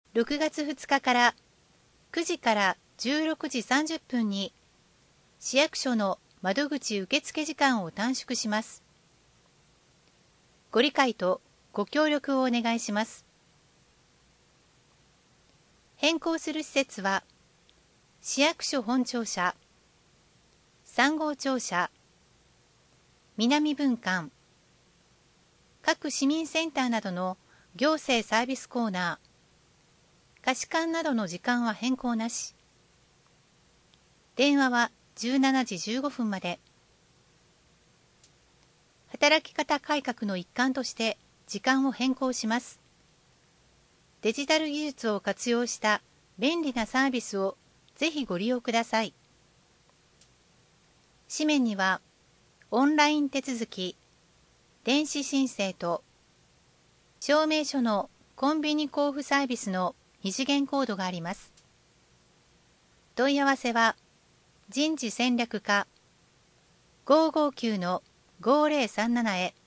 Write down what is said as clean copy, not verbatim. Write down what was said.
6月2日から9時から16時30分に市役所の窓口受付時間を短縮します。ご理解とご協力をお願いします。変更する施設は、市役所本庁舎、3号庁舎、南分館、各市民センターなどの行政サービスコーナー、貸し館などの時間は変更なし。電話は17時15分まで。働き方改革の一環として時間を変更します。デジタル技術を活用した便利なサービスをぜひご利用ください。紙面には、オンライン手続き、電子申請と、証明書のコンビニ交付サービスの二次元コードがあります。問い合わせは、人事戦略課559-5037へ。